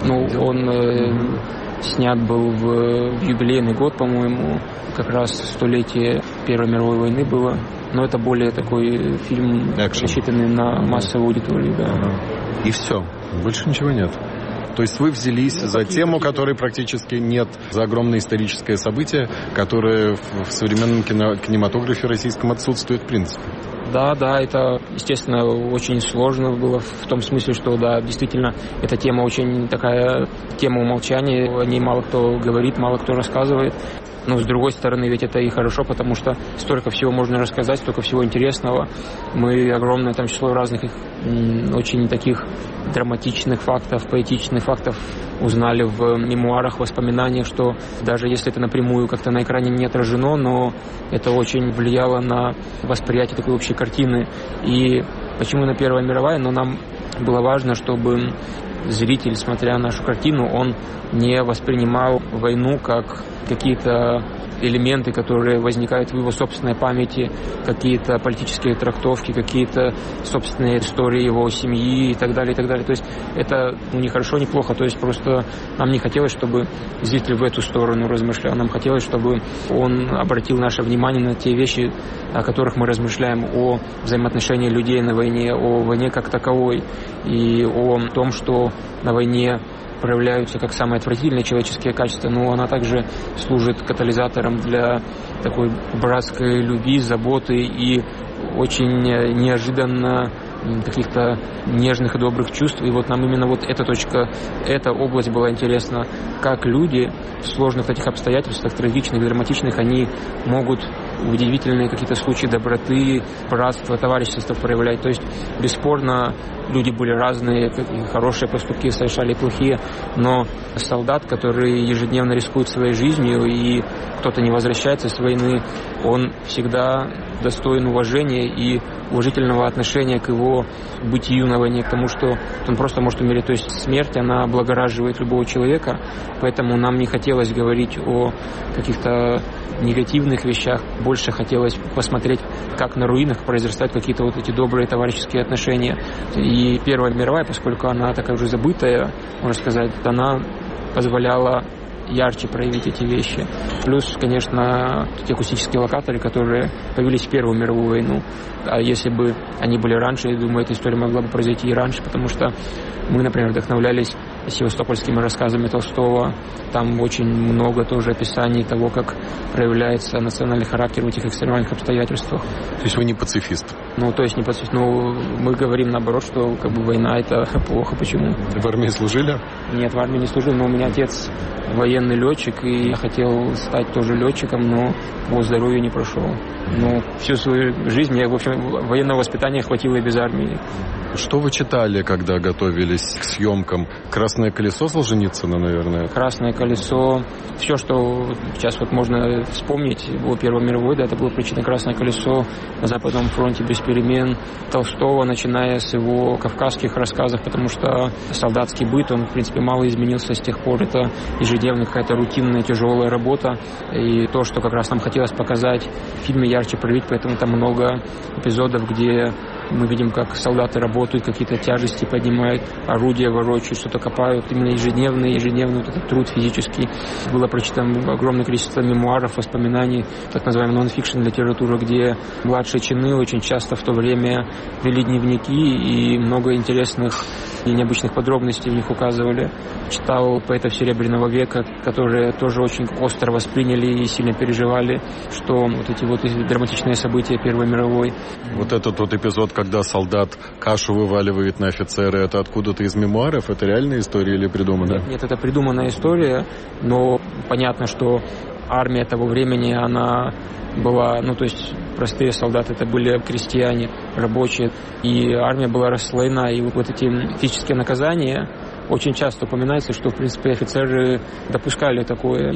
Он снят был в юбилейный год, по-моему, как раз столетие Первой мировой войны было. Но это более такой фильм, рассчитанный на массовую аудиторию. Да. И все. Больше ничего нет. То есть вы взялись за тему, которой практически нет, за огромное историческое событие, которое в современном кинематографе российском отсутствует в принципе. Да, это, естественно, очень сложно было в том смысле, что, да, действительно, эта тема очень такая, тема умолчания, о ней мало кто говорит, мало кто рассказывает. Но, с другой стороны, ведь это и хорошо, потому что столько всего можно рассказать, столько всего интересного. Мы огромное там число разных очень таких драматичных фактов, поэтичных фактов узнали в мемуарах, воспоминаниях, что даже если это напрямую как-то на экране не отражено, но это очень влияло на восприятие такой общей картины. И почему на Первая мировая? Но нам было важно, чтобы зритель, смотря нашу картину, он не воспринимал войну как какие-то элементы, которые возникают в его собственной памяти, какие-то политические трактовки, какие-то собственные истории его семьи и так далее, и так далее. То есть это ни хорошо, ни плохо. То есть просто нам не хотелось, чтобы зритель в эту сторону размышлял. Нам хотелось, чтобы он обратил наше внимание на те вещи, о которых мы размышляем, о взаимоотношении людей на войне, о войне как таковой и о том, что на войне проявляются как самые отвратительные человеческие качества, но она также служит катализатором для такой братской любви, заботы и очень неожиданно каких-то нежных и добрых чувств. И вот нам именно вот эта точка, эта область была интересна, как люди в сложных таких обстоятельствах, трагичных, драматичных, они могут удивительные какие-то случаи доброты, братства, товарищества проявлять. То есть, бесспорно, люди были разные, хорошие поступки совершали, плохие, но солдат, который ежедневно рискует своей жизнью, и кто-то не возвращается с войны, он всегда достоин уважения и уважительного отношения к его бытию на войне, к тому, что он просто может умереть. То есть смерть, она облагораживает любого человека, поэтому нам не хотелось говорить о каких-то негативных вещах, больше хотелось посмотреть, как на руинах произрастают какие-то вот эти добрые товарищеские отношения. И Первая мировая, поскольку она такая уже забытая, можно сказать, она позволяла ярче проявить эти вещи. Плюс, конечно, те акустические локаторы, которые появились в Первую мировую войну. А если бы они были раньше, я думаю, эта история могла бы произойти и раньше, потому что мы, например, вдохновлялись севастопольскими рассказами Толстого. Там очень много тоже описаний того, как проявляется национальный характер в этих экстремальных обстоятельствах. То есть вы не пацифист? То есть не пацифист. Мы говорим наоборот, что война это плохо. Почему? В армии служили? Нет, в армии не служил, но у меня отец военный летчик, и я хотел стать тоже летчиком, но по здоровью не прошел. Всю свою жизнь мне, в общем, военного воспитания хватило и без армии. Что вы читали, когда готовились к съемкам? «Красное колесо» Солженицына, наверное? «Красное колесо». Все, что сейчас можно вспомнить о Первой мировой, это было причина «Красное колесо», «На Западном фронте без перемен», Толстого, начиная с его кавказских рассказов, потому что солдатский быт, он, в принципе, мало изменился с тех пор. Это ежедневная какая-то рутинная, тяжелая работа. И то, что как раз нам хотелось показать в фильме, ярче проявить, поэтому там много эпизодов, где мы видим, как солдаты работают, какие-то тяжести поднимают, орудия ворочают, что-то копают. Именно ежедневный вот этот труд физический. Было прочитано огромное количество мемуаров, воспоминаний, так называемой нон-фикшн литературы, где младшие чины очень часто в то время вели дневники, и много интересных и необычных подробностей в них указывали. Читал поэтов Серебряного века, которые тоже очень остро восприняли и сильно переживали, что вот эти вот драматичные события Первой мировой. Вот этот вот эпизод, когда солдат кашу вываливает на офицера, это откуда-то из мемуаров? Это реальная история или придуманная? Нет, это придуманная история, но понятно, что армия того времени, она была, то есть простые солдаты, это были крестьяне, рабочие, и армия была расслоена, и вот эти физические наказания очень часто упоминается, что, в принципе, офицеры допускали такое.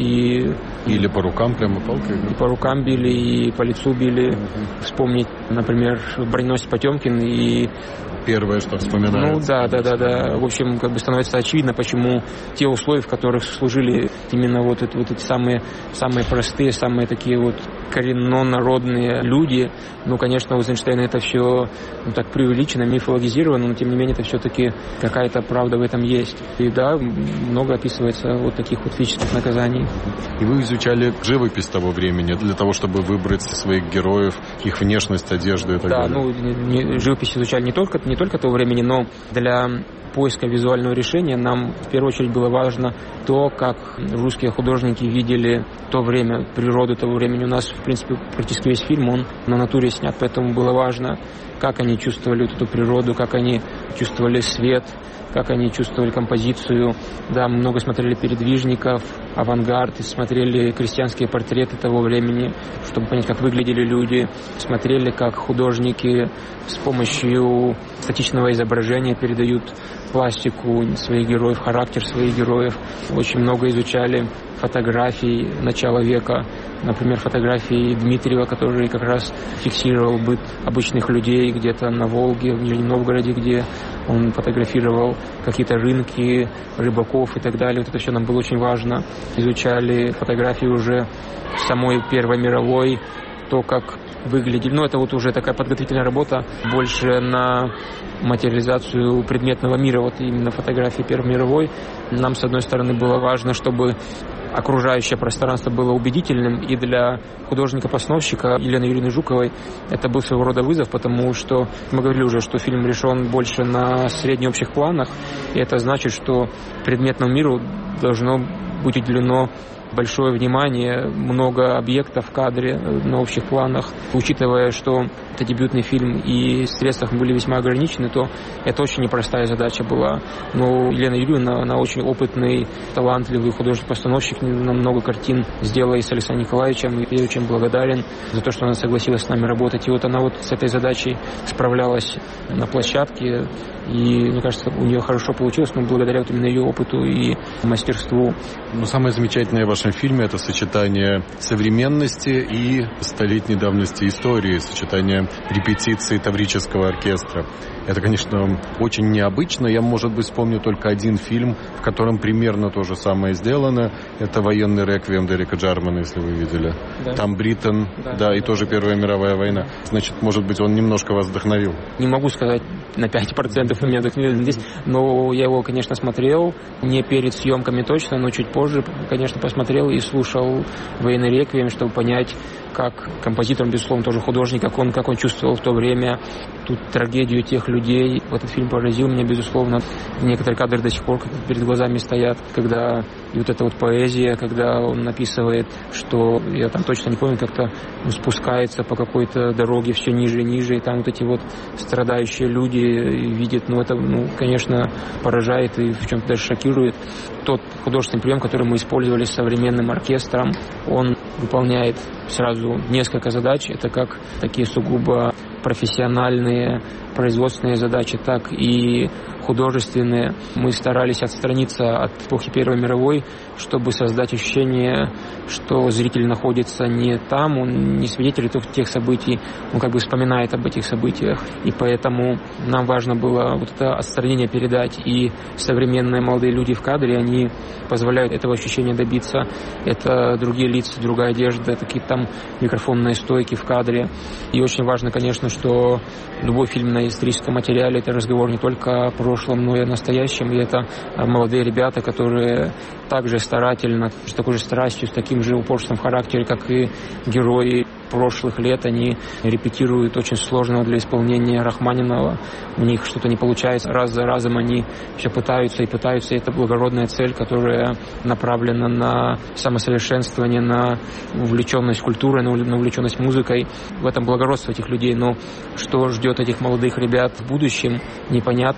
Или по рукам прямо палкой? И по рукам били, и по лицу били. Вспомнить, например, броненосец Потемкин и... Первое, что вспоминается. Да. В общем, становится очевидно, почему те условия, в которых служили именно вот эти самые простые, самые такие вот коренно-народные люди. Конечно, у Эйзенштейна это все так преувеличено, мифологизировано, но тем не менее это все-таки какая-то правда в этом есть. И да, много описывается вот таких вот физических наказаний. И вы изучали живопись того времени для того, чтобы выбрать своих героев, их внешность, одежду и так далее? Живопись изучали не только того времени, но для поиска визуального решения нам в первую очередь было важно то, как русские художники видели то время, природу того времени. У нас, в принципе, практически весь фильм, он на натуре снят, поэтому было важно, как они чувствовали вот эту природу, как они чувствовали свет, как они чувствовали композицию. Да, мы много смотрели передвижников, авангард, смотрели крестьянские портреты того времени, чтобы понять, как выглядели люди. Смотрели, как художники с помощью статичного изображения передают пластику своих героев, характер своих героев. Очень много изучали фотографий начала века. Например, фотографии Дмитриева, который как раз фиксировал быт обычных людей где-то на Волге, в Нижнем Новгороде, где он фотографировал какие-то рынки, рыбаков и так далее. Вот это все нам было очень важно. Изучали фотографии уже самой Первой мировой, то, как выглядели. Это вот уже такая подготовительная работа, больше на материализацию предметного мира, вот именно фотографии Первой мировой. Нам, с одной стороны, было важно, чтобы окружающее пространство было убедительным, и для художника-постановщика Елены Юрьевны Жуковой это был своего рода вызов, потому что мы говорили уже, что фильм решен больше на среднеобщих планах, и это значит, что предметному миру должно быть уделено большое внимание, много объектов в кадре на общих планах. Учитывая, что это дебютный фильм и средства были весьма ограничены, то это очень непростая задача была. Но Елена Юрьевна, она очень опытный, талантливый художник-постановщик, много картин сделала и с Александром Николаевичем, и я очень благодарен за то, что она согласилась с нами работать. И вот она вот с этой задачей справлялась на площадке, и мне кажется, у нее хорошо получилось, но благодаря вот именно ее опыту и мастерству. Самое замечательное в вашем фильме — это сочетание современности и столетней давности истории, сочетание репетиций Таврического оркестра. Это, конечно, очень необычно. Я, может быть, вспомню только один фильм, в котором примерно то же самое сделано. Это «Военный реквием» Дерека Джармана, если вы видели. Да. Там Бриттон, и тоже Первая мировая война. Значит, может быть, он немножко вас вдохновил? Не могу сказать на 5% меня вдохновил здесь, но я его, конечно, смотрел. Не перед съемками точно, но чуть позже, конечно, посмотрел и слушал «Военный реквием», чтобы понять, как композитор, безусловно, тоже художник, как он чувствовал в то время ту трагедию тех людей. Этот фильм поразил меня, безусловно. Некоторые кадры до сих пор перед глазами стоят, когда и вот эта вот поэзия, когда он описывает, что, я там точно не помню, как-то спускается по какой-то дороге все ниже и ниже, и там вот эти вот страдающие люди видят, это, конечно, поражает и в чем-то даже шокирует. Тот художественный прием, который мы использовали с современным оркестром, он выполняет сразу несколько задач. Это как такие сугубо профессиональные производственные задачи, так и художественные. Мы старались отстраниться от эпохи Первой мировой, чтобы создать ощущение, что зритель находится не там, он не свидетель тех событий, он как бы вспоминает об этих событиях. И поэтому нам важно было вот это отстранение передать. И современные молодые люди в кадре, они позволяют этого ощущения добиться. Это другие лица, другая одежда, такие там микрофонные стойки в кадре. И очень важно, конечно, что любой фильм на историческом материале — это разговор не только о прошлом, но и о настоящем. И это молодые ребята, которые также старательно, с такой же страстью, с таким же упорством в характере, как и герои прошлых лет, они репетируют очень сложного для исполнения Рахманинова. У них что-то не получается. Раз за разом они все пытаются. И это благородная цель, которая направлена на самосовершенствование, на увлеченность культурой, на увлеченность музыкой. В этом благородство этих людей. Но что ждет этих молодых ребят в будущем, непонятно, и это тревожит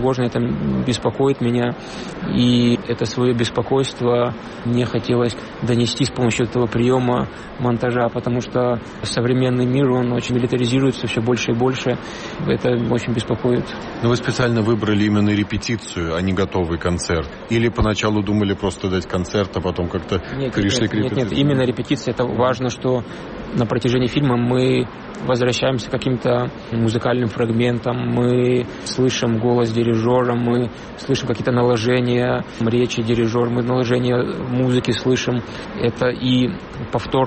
тревожно, это беспокоит меня. И это свое беспокойство мне хотелось донести с помощью этого приема монтажа, потому что современный мир, он очень милитаризируется все больше и больше. Это очень беспокоит. Но вы специально выбрали именно репетицию, а не готовый концерт? Или поначалу думали просто дать концерт, а потом как-то перешли к репетиции? Нет, именно репетиция. Это важно, что на протяжении фильма мы возвращаемся к каким-то музыкальным фрагментам, мы слышим голос дирижера, мы слышим какие-то наложения речи дирижера, мы наложения музыки слышим. Это и повтор,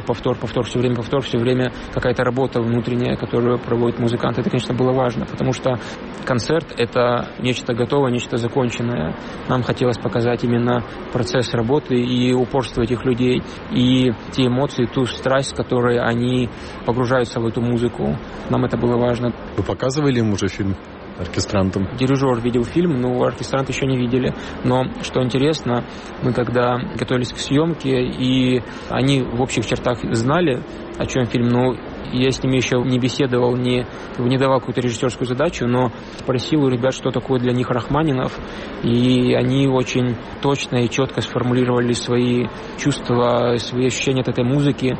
все время какая-то работа внутренняя, которую проводит музыкант. Это, конечно, было важно, потому что концерт — это нечто готовое, нечто законченное. Нам хотелось показать именно процесс работы и упорство этих людей, и те эмоции, ту страсть, с которой они погружаются в эту музыку. Нам это было важно. Вы показывали им уже фильм оркестрантам? Дирижер видел фильм, но оркестранты еще не видели. Но, что интересно, мы когда готовились к съемке, и они в общих чертах знали, о чем фильм, но я с ними еще не беседовал, не давал какую-то режиссерскую задачу, но спросил у ребят, что такое для них Рахманинов, и они очень точно и четко сформулировали свои чувства, свои ощущения от этой музыки,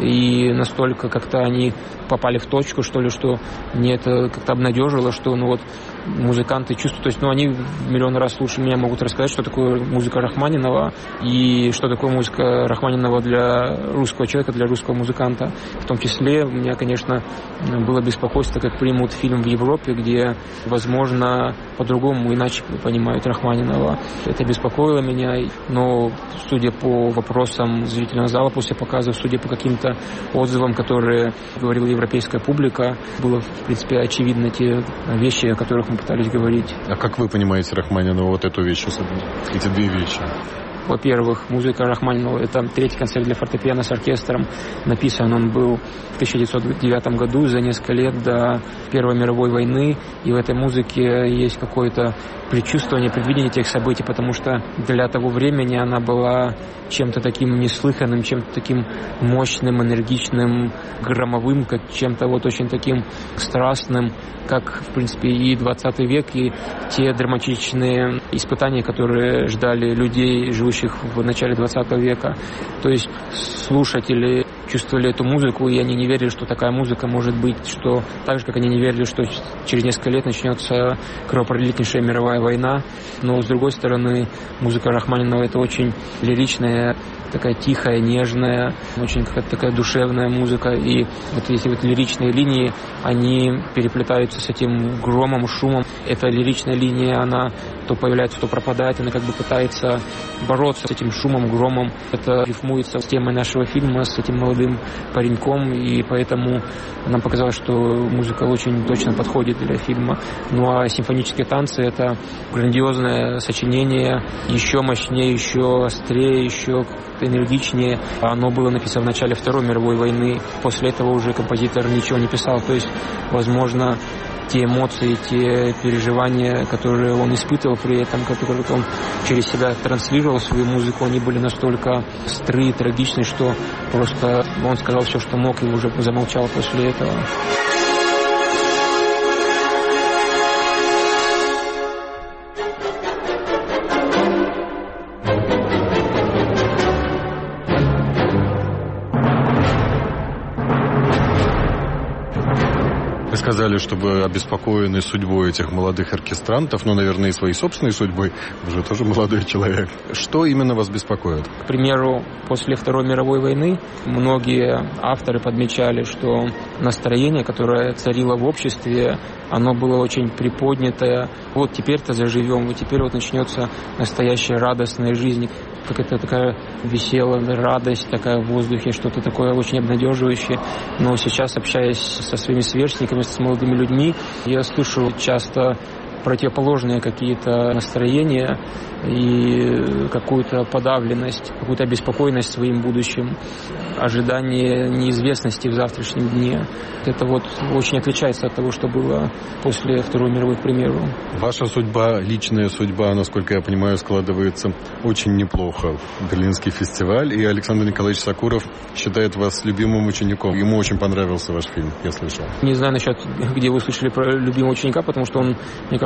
и настолько как-то они попали в точку, что ли, что мне это как-то обнадежило, что музыканты чувствуют, то есть они миллион раз лучше меня могут рассказать, что такое музыка Рахманинова и что такое музыка Рахманинова для русского человека, для русского музыканта. В том числе у меня, конечно, было беспокойство, как примут фильм в Европе, где, возможно, по-другому, иначе понимают Рахманинова. Это беспокоило меня, но судя по вопросам зрительного зала после показа, судя по каким-то отзывам, которые говорила европейская публика, было, в принципе, очевидно те вещи, о которых мы пытались говорить. А как вы понимаете Рахманинова эту вещь, эти две вещи? Во-первых, музыка Рахманинова — это третий концерт для фортепиано с оркестром. Написан он был в 1909 году, за несколько лет до Первой мировой войны. И в этой музыке есть какое-то предчувствование, предвидение тех событий, потому что для того времени она была чем-то таким неслыханным, чем-то таким мощным, энергичным, громовым, как чем-то очень таким страстным, как, в принципе, и 20 век, и те драматичные испытания, которые ждали людей, живущих в начале 20 века. То есть слушатели чувствовали эту музыку, и они не верили, что такая музыка может быть, что так же, как они не верили, что через несколько лет начнется кровопролитнейшая мировая война. Но, с другой стороны, музыка Рахманинова — это очень лиричная, такая тихая, нежная, очень какая-то такая душевная музыка. И эти лиричные линии, они переплетаются с этим громом, шумом. Эта лиричная линия, она то появляется, то пропадает. Она как бы пытается бороться с этим шумом, громом. Это рифмуется с темой нашего фильма, с этим молодым пареньком. И поэтому нам показалось, что музыка очень точно подходит для фильма. Ну а симфонические танцы — это грандиозное сочинение, еще мощнее, еще острее, еще энергичнее. Оно было написано в начале Второй мировой войны. После этого уже композитор ничего не писал. То есть, возможно, те эмоции, те переживания, которые он испытывал при этом, которые он через себя транслировал в свою музыку, они были настолько острые и трагичны, что просто он сказал все, что мог, и уже замолчал после этого. Вы сказали, что вы обеспокоены судьбой этих молодых оркестрантов, но, наверное, и своей собственной судьбой. Вы же тоже молодой человек. Что именно вас беспокоит? К примеру, после Второй мировой войны многие авторы подмечали, что настроение, которое царило в обществе, оно было очень приподнятое. Вот теперь-то заживем, и теперь начнется настоящая радостная жизнь. Какая-то такая веселая радость, такая в воздухе, что-то такое очень обнадеживающее. Но сейчас, общаясь со своими сверстниками, с молодыми людьми, я слышу часто противоположные какие-то настроения и какую-то подавленность, какую-то обеспокоенность своим будущим, ожидание неизвестности в завтрашнем дне. Это очень отличается от того, что было после Второй мировой, к примеру. Ваша судьба, личная судьба, насколько я понимаю, складывается очень неплохо. Берлинский фестиваль, и Александр Николаевич Сокуров считает вас любимым учеником. Ему очень понравился ваш фильм, я слышал. Не знаю насчет, где вы слышали про любимого ученика, потому что он, мне кажется,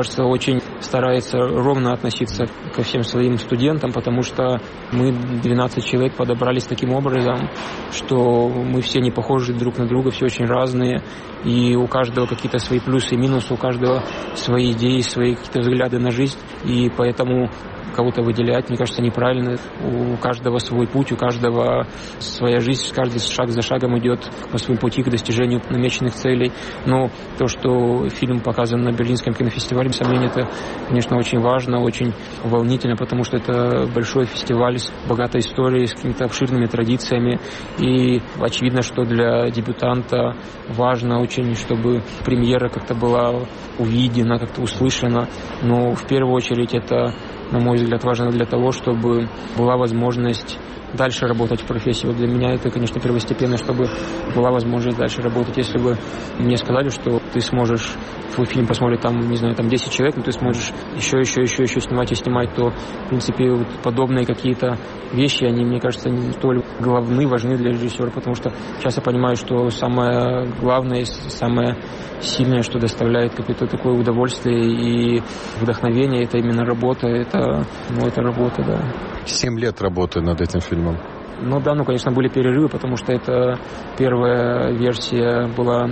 кажется, очень старается ровно относиться ко всем своим студентам, потому что мы 12 человек подобрались таким образом, что мы все не похожи друг на друга, все очень разные, и у каждого какие-то свои плюсы и минусы, у каждого свои идеи, свои какие-то взгляды на жизнь, и поэтому кого-то выделять, мне кажется, неправильно. У каждого свой путь, у каждого своя жизнь, каждый шаг за шагом идет по своему пути к достижению намеченных целей. Но то, что фильм показан на Берлинском кинофестивале, без сомнения, это, конечно, очень важно, очень волнительно, потому что это большой фестиваль с богатой историей, с какими-то обширными традициями. И очевидно, что для дебютанта важно очень, чтобы премьера как-то была увидена, как-то услышана. Но в первую очередь это, на мой взгляд, важно для того, чтобы была возможность дальше работать в профессии. Вот для меня это, конечно, первостепенно, чтобы была возможность дальше работать. Если бы мне сказали, что ты сможешь, твой фильм посмотрит там, не знаю, там 10 человек, но ты сможешь еще снимать и снимать, то, в принципе, вот подобные какие-то вещи, они, мне кажется, не столь важны для режиссера, потому что сейчас я понимаю, что самое главное, самое сильное, что доставляет какое-то такое удовольствие и вдохновение, это именно работа, это работа, да. 7 лет работы над этим фильмом. Ну да, конечно, были перерывы, потому что это первая версия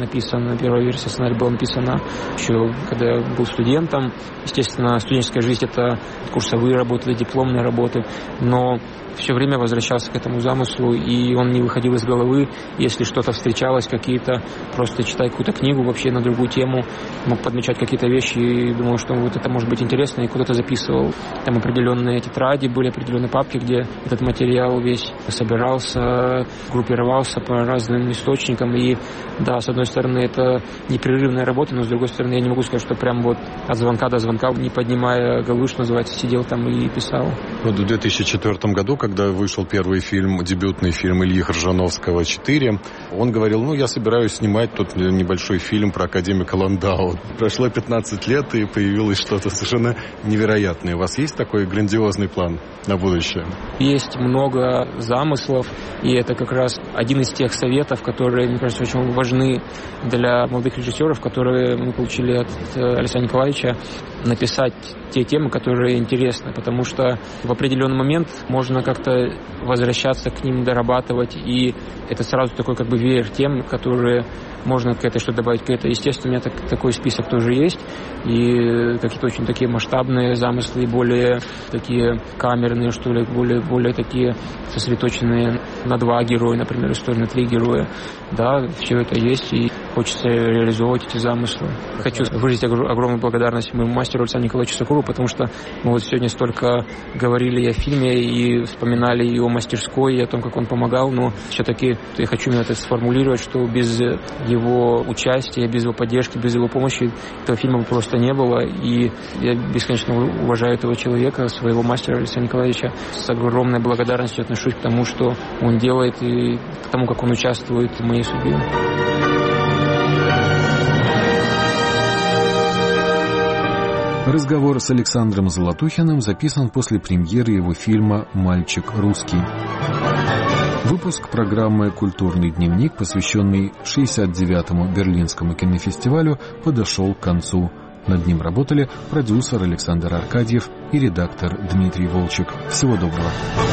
сценария была написана еще, когда я был студентом. Естественно, студенческая жизнь — это курсовые работы, дипломные работы, но все время возвращался к этому замыслу, и он не выходил из головы. Если что-то встречалось, просто читая какую-то книгу вообще на другую тему, мог подмечать какие-то вещи и думал, что вот это может быть интересно, и куда-то записывал. Там определенные тетради были, определенные папки, где этот материал весь собирался, группировался по разным источникам. И да, с одной стороны, это непрерывная работа, но с другой стороны, я не могу сказать, что прям вот от звонка до звонка, не поднимая головы, что называется, сидел там и писал. Вот в 2004 году, когда вышел первый фильм, дебютный фильм Ильи Хржановского «4», он говорил, я собираюсь снимать тут небольшой фильм про академика Ландау. Прошло 15 лет, и появилось что-то совершенно невероятное. У вас есть такой грандиозный план на будущее? Есть много замыслов, и это как раз один из тех советов, которые, мне кажется, очень важны для молодых режиссеров, которые мы получили от Александра Николаевича, написать те темы, которые интересны, потому что в определенный момент можно как-то возвращаться к ним, дорабатывать, и это сразу такой как бы веер тем, которые можно к этой что-то добавить, к этой. Естественно, у меня такой список тоже есть, и какие-то очень такие масштабные замыслы, более такие камерные, что ли, более такие сосредоточенные на 2 героя, например, история на 3 героя. Да, все это есть, и хочется реализовывать эти замыслы. Хочу выразить огромную благодарность моему мастеру Александру Николаевичу Сокурову, потому что мы вот сегодня столько говорили и о фильме, и вспоминали и о мастерской, и о том, как он помогал, но все-таки я хочу именно это сформулировать, что без его участия, без его поддержки, без его помощи этого фильма просто не было, и я бесконечно уважаю этого человека, своего мастера Александра Николаевича. С огромной благодарностью отношусь к тому, что он делает, и к тому, как он участвует в моей судьбе. Разговор с Александром Золотухиным записан после премьеры его фильма «Мальчик русский». Выпуск программы «Культурный дневник», посвященный 69-му Берлинскому кинофестивалю, подошел к концу. Над ним работали продюсер Александр Аркадьев и редактор Дмитрий Волчек. Всего доброго.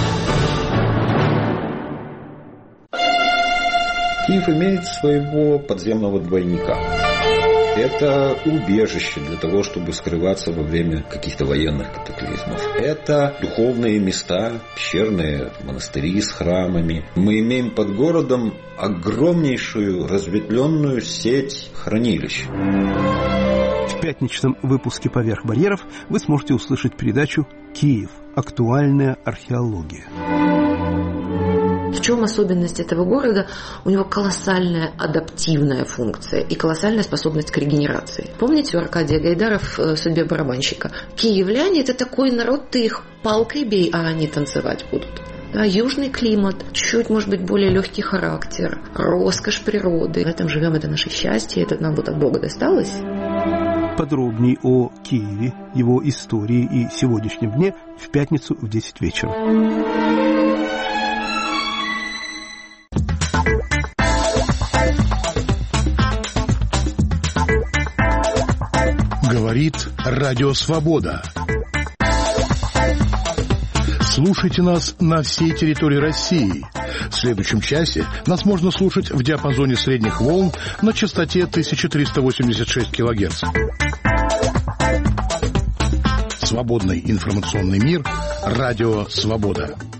Киев имеет своего подземного двойника. Это убежище для того, чтобы скрываться во время каких-то военных катаклизмов. Это духовные места, пещерные монастыри с храмами. Мы имеем под городом огромнейшую разветвленную сеть хранилищ. В пятничном выпуске «Поверх барьеров» вы сможете услышать передачу «Киев. Актуальная археология». В чем особенность этого города? У него колоссальная адаптивная функция и колоссальная способность к регенерации. Помните у Аркадия Гайдара в «Судьбе барабанщика»? Киевляне – это такой народ, ты их палкой бей, а они танцевать будут. Да, южный климат, чуть, может быть, более легкий характер, роскошь природы. В этом живем, это наше счастье, это нам вот от Бога досталось. Подробней о Киеве, его истории и сегодняшнем дне в пятницу в 10 вечера. Говорит Радио Свобода. Слушайте нас на всей территории России. В следующем часе нас можно слушать в диапазоне средних волн на частоте 1386 кГц. Свободный информационный мир. Радио Свобода.